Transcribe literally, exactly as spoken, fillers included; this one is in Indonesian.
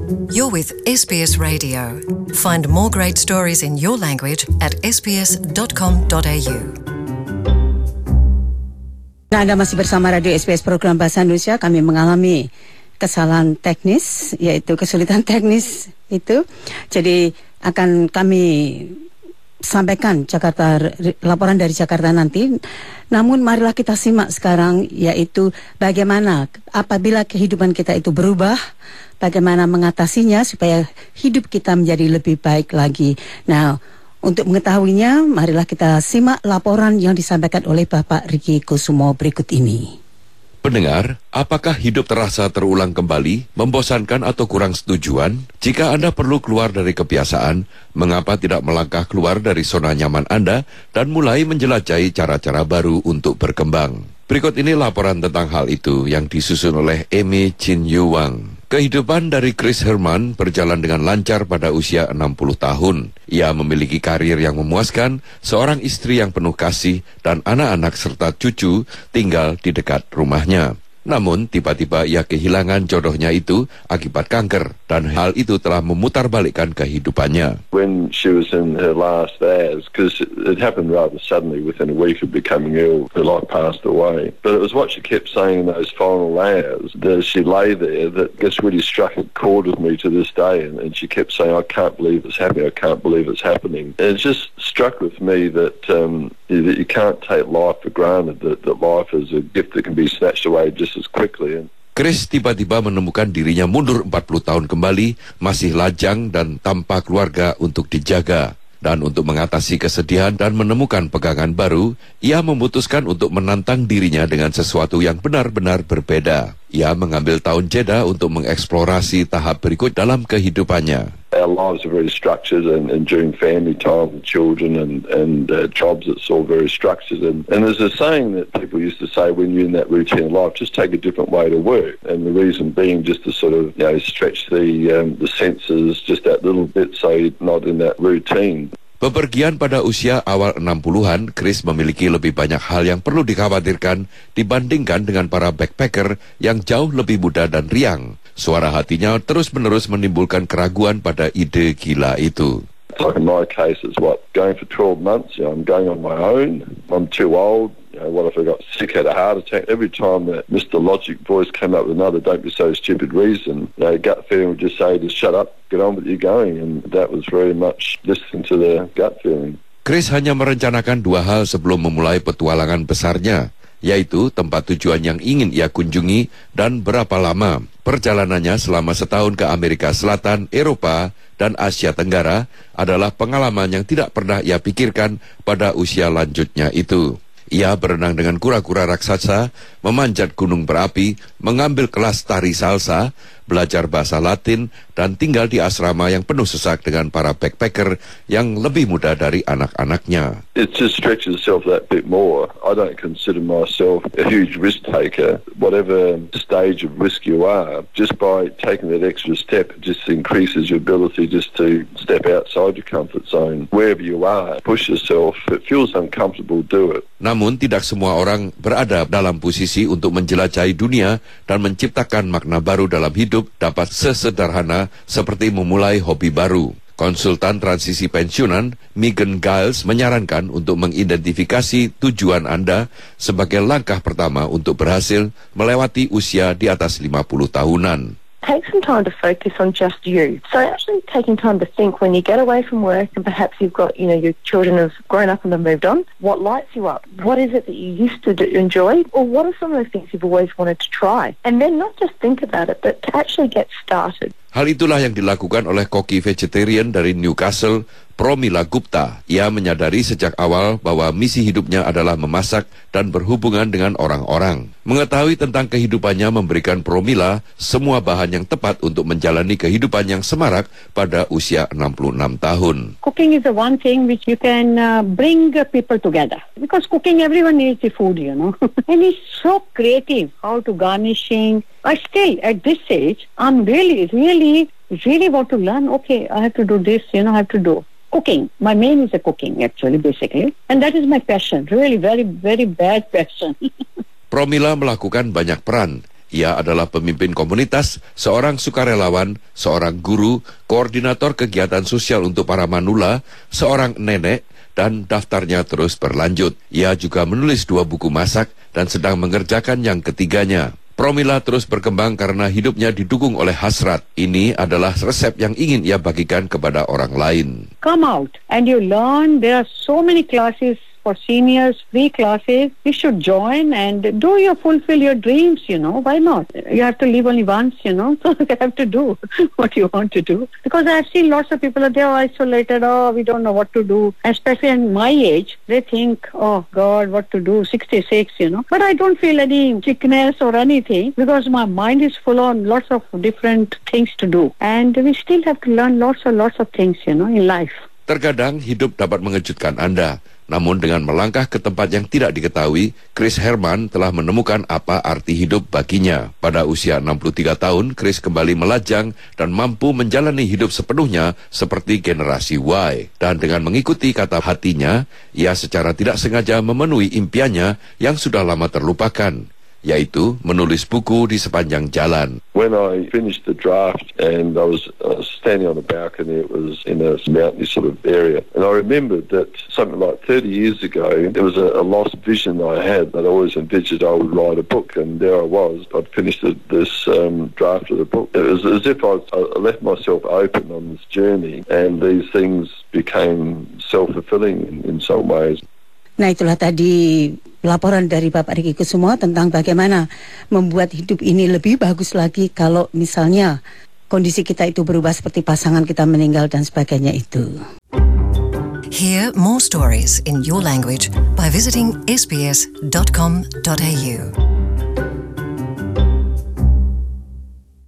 You're with S B S Radio. Find more great stories in your language at s b s dot com dot a u. Nah, Anda masih bersama Radio S B S Program Bahasa Indonesia. Kami mengalami kesalahan teknis, yaitu kesulitan teknis itu. Jadi akan kami sampaikan Jakarta, laporan dari Jakarta nanti. Namun marilah kita simak sekarang, yaitu bagaimana apabila kehidupan kita itu berubah, bagaimana mengatasinya supaya hidup kita menjadi lebih baik lagi. Nah, untuk mengetahuinya, marilah kita simak laporan yang disampaikan oleh Bapak Riki Kusumo berikut ini. Pendengar, apakah hidup terasa terulang kembali, membosankan atau kurang setujuan? Jika Anda perlu keluar dari kebiasaan, mengapa tidak melangkah keluar dari zona nyaman Anda dan mulai menjelajahi cara-cara baru untuk berkembang? Berikut ini laporan tentang hal itu yang disusun oleh Amy Chin Yu Wang. Kehidupan dari Chris Herman berjalan dengan lancar pada usia enam puluh tahun. Ia memiliki karir yang memuaskan, seorang istri yang penuh kasih, dan anak-anak serta cucu tinggal di dekat rumahnya. Namun, tiba-tiba ia kehilangan jodohnya itu akibat kanker, dan hal itu telah memutarbalikkan kehidupannya. When she was in her last hours, because it happened rather suddenly, within a week of becoming ill, her life passed away. But it was what she kept saying in those final hours, that she lay there, that just really struck a chord with me to this day, and, and she kept saying, I can't believe it's happening, I can't believe it's happening. And it just struck with me that, um, that you can't take life for granted, that, that life is a gift that can be snatched away just as quickly. Chris tiba-tiba menemukan dirinya mundur empat puluh tahun kembali, masih lajang dan tanpa keluarga untuk dijaga. Dan untuk mengatasi kesedihan dan menemukan pegangan baru, ia memutuskan untuk menantang dirinya dengan sesuatu yang benar-benar berbeda. Ia mengambil tahun jeda untuk mengeksplorasi tahap berikut dalam kehidupannya. Our lives are very structured, and, and during family time with children and, and uh, jobs, it's all very structured. And, and there's a saying that people used to say when you're in that routine of life, just take a different way to work. And the reason being just to sort of, you know, stretch the, um, the senses just that little bit so you're not in that routine. Bepergian pada usia awal enam puluhan, Chris memiliki lebih banyak hal yang perlu dikhawatirkan dibandingkan dengan para backpacker yang jauh lebih muda dan riang. Suara hatinya terus-menerus menimbulkan keraguan pada ide gila itu. Like in my case, it's what, going for twelve months, you know, I'm going on my own, I'm too old. You know, what if I got sick, had a heart attack? Every time that Mister Logic voice came up with another don't be so stupid reason, you know, gut feeling would just say, just shut up, get on with your going. And that was very much listening to the gut feeling. Chris hanya merencanakan dua hal sebelum memulai petualangan besarnya, yaitu tempat tujuan yang ingin ia kunjungi dan berapa lama. Perjalanannya selama setahun ke Amerika Selatan, Eropa, dan Asia Tenggara adalah pengalaman yang tidak pernah ia pikirkan pada usia lanjutnya itu. Ia berenang dengan kura-kura raksasa, memanjat gunung berapi, mengambil kelas tari salsa, belajar bahasa Latin, dan tinggal di asrama yang penuh sesak dengan para backpacker yang lebih muda dari anak-anaknya. It just stretches itself that bit more. I don't consider myself a huge risk taker. Whatever stage of risk you are, just by taking that extra step, it just increases your ability just to step outside your comfort zone. Wherever you are, push yourself. If it feels uncomfortable, do it. Namun tidak semua orang berada dalam posisi untuk menjelajahi dunia dan menciptakan makna baru dalam hidup dapat sesederhana seperti memulai hobi baru. Konsultan transisi pensiunan Megan Giles menyarankan untuk mengidentifikasi tujuan Anda sebagai langkah pertama untuk berhasil melewati usia di atas lima puluh tahunan. Take some time to focus on just you. So actually taking time to think when you get away from work and perhaps you've got, you know, your children have grown up and they've moved on, what lights you up? What is it that you used to do, enjoy? Or what are some of the things you've always wanted to try? And then not just think about it, but to actually get started. Hal itulah yang dilakukan oleh koki vegetarian dari Newcastle, Promila Gupta. Ia menyadari sejak awal bahwa misi hidupnya adalah memasak dan berhubungan dengan orang-orang. Mengetahui tentang kehidupannya memberikan Promila semua bahan yang tepat untuk menjalani kehidupan yang semarak pada usia enam puluh enam tahun. Cooking is the one thing which you can uh, bring people together. Because cooking, everyone needs the food, you know. And it's so creative, how to garnishing. I still, at this age, I'm really, really, really want to learn, okay, I have to do this, you know, I have to do. Cooking. My main is the cooking, actually, basically. And that is my passion. Really, very, very bad passion. Promila melakukan banyak peran. Ia adalah pemimpin komunitas, seorang sukarelawan, seorang guru, koordinator kegiatan sosial untuk para manula, seorang nenek, dan daftarnya terus berlanjut. Ia juga menulis dua buku masak dan sedang mengerjakan yang ketiganya. Promila terus berkembang karena hidupnya didukung oleh hasrat. Ini adalah resep yang ingin ia bagikan kepada orang lain. Come out and you learn. There are so many classes for seniors, free classes. You should join and do your fulfill your dreams, you know. Why not? You have to live only once, you know. So you have to do what you want to do. Because I've seen lots of people, they are isolated. Oh, we don't know what to do. Especially in my age, they think, oh God, what to do? sixty-six, you know. But I don't feel any sickness or anything because my mind is full on lots of different things to do. And we still have to learn lots and lots of things, you know, in life. Terkadang hidup dapat mengejutkan Anda. Namun dengan melangkah ke tempat yang tidak diketahui, Chris Herman telah menemukan apa arti hidup baginya. Pada usia enam puluh tiga tahun, Chris kembali melajang dan mampu menjalani hidup sepenuhnya seperti generasi Y. Dan dengan mengikuti kata hatinya, ia secara tidak sengaja memenuhi impiannya yang sudah lama terlupakan, yaitu menulis buku di sepanjang jalan. When I finished the draft and I was uh, standing on a balcony, it was in a mountainy sort of area, and I remembered that something like thirty years ago, there was a, a lost vision I had that I always envisioned I would write a book, and there I was. I'd finished the, this um, draft of the book. It was as if I, I left myself open on this journey, and these things became self-fulfilling in, in some ways. Nah, itulah tadi laporan dari Bapak Riki Kusumo tentang bagaimana membuat hidup ini lebih bagus lagi kalau misalnya kondisi kita itu berubah seperti pasangan kita meninggal dan sebagainya itu. Hear more stories in your language by visiting s b s dot com dot a u.